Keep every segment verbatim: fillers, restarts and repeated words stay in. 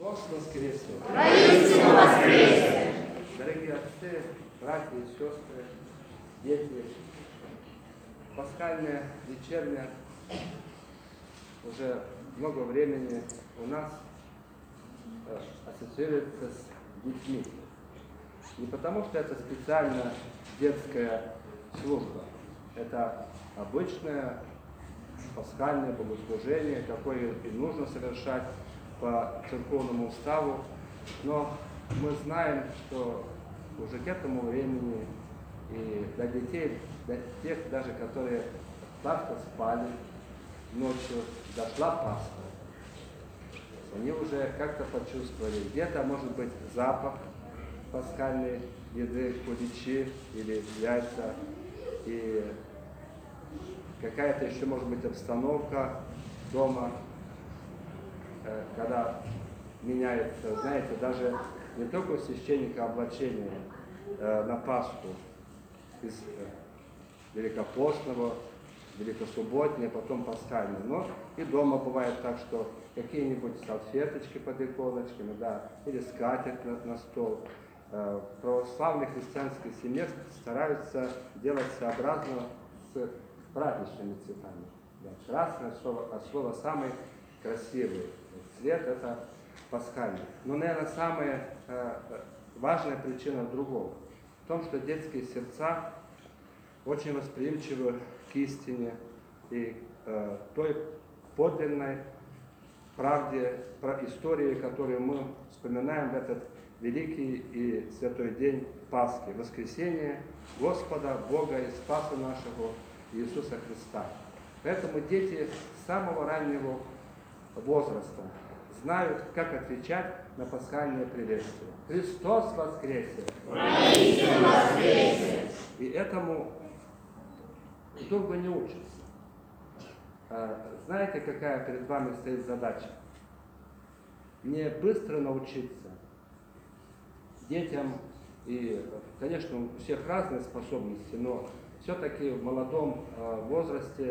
Христос воскресе! Воистину воскресе! Дорогие отцы, братья и сестры, дети, пасхальная вечерня уже много времени у нас э, ассоциируется с детьми. Не потому, что это специально детская служба. Это обычное пасхальное богослужение, какое и нужно совершать по церковному уставу. Но мы знаем, что уже к этому времени и для детей, для тех даже, которые сладко спали ночью, дошла Пасха. Они уже как-то почувствовали, где-то может быть запах пасхальной еды, куличи или яйца, и какая-то еще может быть обстановка дома, когда меняется, знаете, даже не только у священника облачение на Пасху из великопостного, великосубботнее, потом пасхальное, но и дома бывает так, что какие-нибудь салфеточки под иконочками, да, или скатерть на, на стол. В православной христианской семье стараются делать сообразно с праздничными цветами. Да, красное слово, от слова самый красивый цвет – это пасхальный. Но, наверное, самая э, важная причина в другом. В том, что детские сердца очень восприимчивы к истине и э, той подлинной правде, про истории, которую мы вспоминаем в этот великий и святой день Пасхи, воскресение Господа, Бога и Спаса нашего Иисуса Христа. Поэтому дети с самого раннего возраста знают, как отвечать на пасхальное приветствие. Христос воскресе! Воистину воскресе! И этому долго не учатся. Знаете, какая перед вами стоит задача? Не быстро научиться детям, и, конечно, у всех разные способности, но все-таки в молодом возрасте,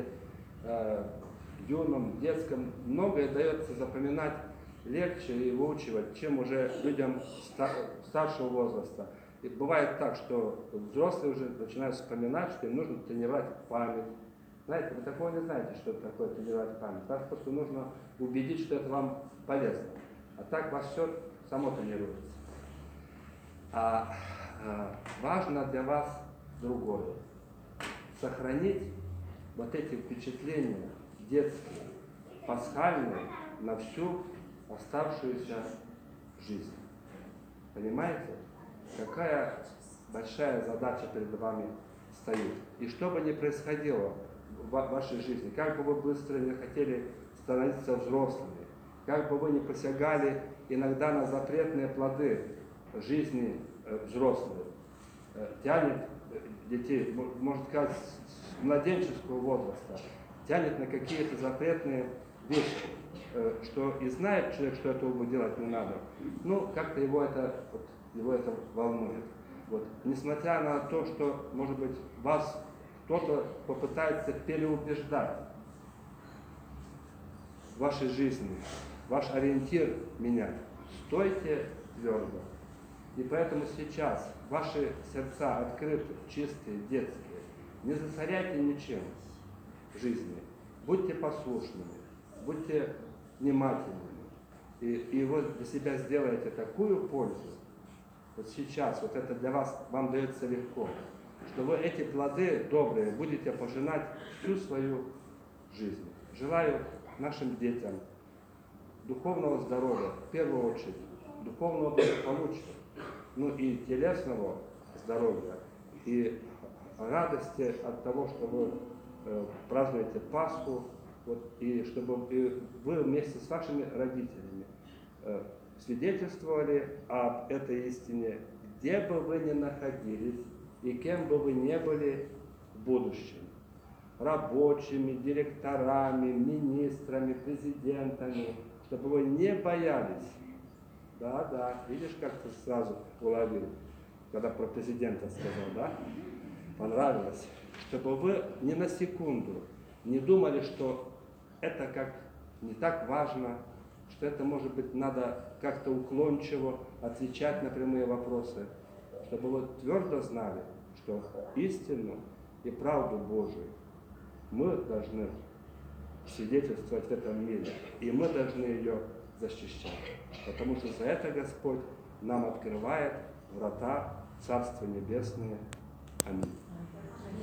юном, детском, многое дается запоминать легче и выучивать, чем уже людям старшего возраста. И бывает так, что взрослые уже начинают вспоминать, что им нужно тренировать память. Знаете, вы такого не знаете, что это такое тренировать память. Вас просто нужно убедить, что это вам полезно. А так вас все само тренируется. А, а важно для вас другое. Сохранить вот эти впечатления детские, пасхальные, на всю оставшуюся жизнь. Понимаете? Какая большая задача перед вами стоит. И что бы ни происходило в вашей жизни, как бы вы быстро не хотели становиться взрослыми, как бы вы ни посягали иногда на запретные плоды жизни взрослых, тянет детей, можно сказать, с младенческого возраста, тянет на какие-то запретные вещи, что и знает человек, что этого делать не надо, ну, как-то его это, вот, его это волнует. Вот. Несмотря на то, что, может быть, вас кто-то попытается переубеждать в вашей жизни, ваш ориентир менять, стойте твердо. И поэтому сейчас ваши сердца открыты, чистые, детские. Не засоряйте ничем в жизни. Будьте послушными, будьте внимательными. И, и вот для себя сделаете такую пользу. Вот сейчас, вот это для вас, вам дается легко, что вы эти плоды добрые будете пожинать всю свою жизнь. Желаю нашим детям духовного здоровья, в первую очередь, духовного благополучия, ну и телесного здоровья, и радости от того, что вы э, празднуете Пасху, вот, и чтобы и вы вместе с вашими родителями э, свидетельствовали об этой истине, где бы вы ни находились и кем бы вы ни были в будущем. Рабочими, директорами, министрами, президентами, чтобы вы не боялись. Да, да, видишь, как ты сразу уловил, когда про президента сказал, да? Понравилось. Чтобы вы ни на секунду не думали, что это как не так важно, что это, может быть, надо как-то уклончиво отвечать на прямые вопросы, чтобы вот твердо знали, что истину и правду Божию мы должны свидетельствовать в этом мире, и мы должны ее защищать, потому что за это Господь нам открывает врата Царства Небесное. Аминь.